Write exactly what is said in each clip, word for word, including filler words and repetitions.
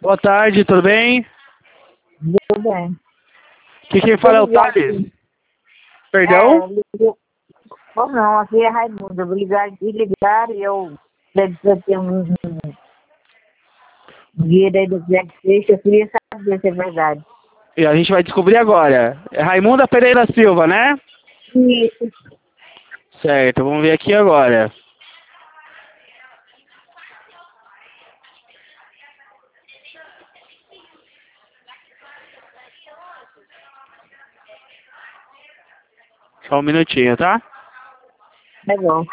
Boa tarde, tudo bem? Tudo bem. Que quem fala é o Thales? Perdão? É, ligou. Ou não, aqui é Raimundo. Eu vou ligar e ligar e eu deve ter um um dinheiro aí do Black Seixas. Eu queria saber se é verdade. E a gente vai descobrir agora. É Raimunda Pereira Silva, né? Isso. Certo, vamos ver aqui agora. Só um minutinho, tá? Tá bom.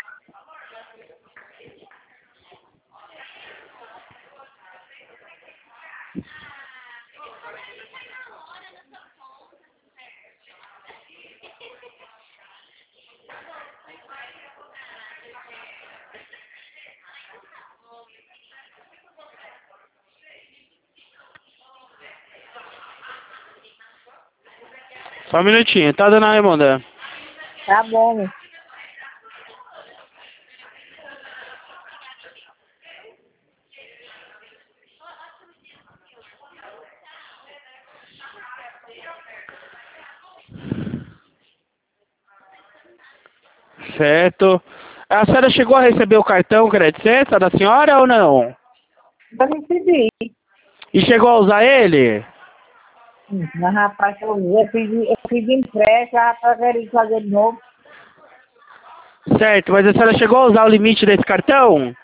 Só um minutinho, tá, dona Raimunda? Tá bom. Certo. A senhora chegou a receber o cartão Crédito Sexta da senhora ou não? Eu recebi. E chegou a usar ele? Mas, rapaz, eu, eu pedi, eu pedi empréstimo, a rapaz queria fazer de novo. Certo, mas a senhora chegou a usar o limite desse cartão?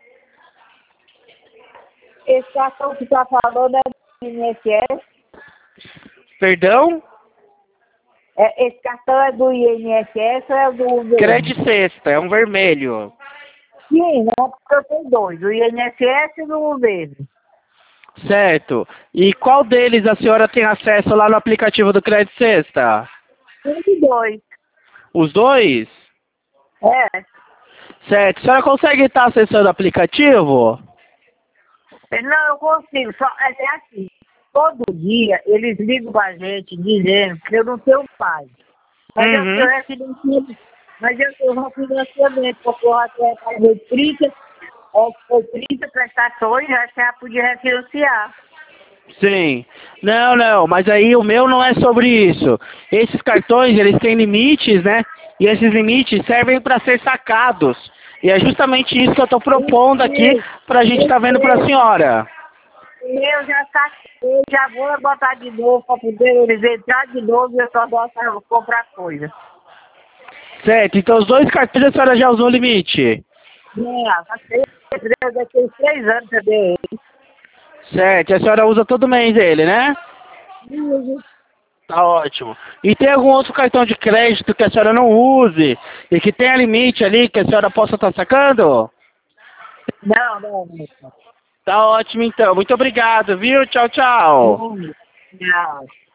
Esse cartão que tá falando é do I N S S. Perdão? É, esse cartão é do I N S S ou é do governo? Crédito Sexta, é um vermelho. Sim, né? Porque eu tenho dois, o I N S S e do governo. Certo. E qual deles a senhora tem acesso lá no aplicativo do Crédito Sexta? Um de dois. Os dois? É. Certo. A senhora consegue estar acessando o aplicativo? Não, eu consigo. Só, é é assim, todo dia eles ligam pra gente dizendo que eu não tenho pai. Mas eu Uhum. tenho refinanciamento. Mas eu tenho refinanciamento, porque eu até paguei trinta, é, foi trinta prestações, já já podia refinanciar. Sim. Não, não, mas aí o meu não é sobre isso. Esses cartões, eles têm limites, né? E esses limites servem para ser sacados. E é justamente isso que eu estou propondo aqui para a gente estar vendo para a senhora. Eu já saquei, já vou botar de novo para poder eles entrar de novo e eu só gosto de comprar coisa. Certo, então os dois cartões a senhora já usou o limite. Não, já tem, já tem três anos que eu dei ele. Certo, e a senhora usa todo mês ele, né? Uso. Tá ótimo. E tem algum outro cartão de crédito que a senhora não use e que tenha limite ali que a senhora possa estar sacando? Não, não, não. Tá ótimo então. Muito obrigado, viu? Tchau, tchau. Não, não.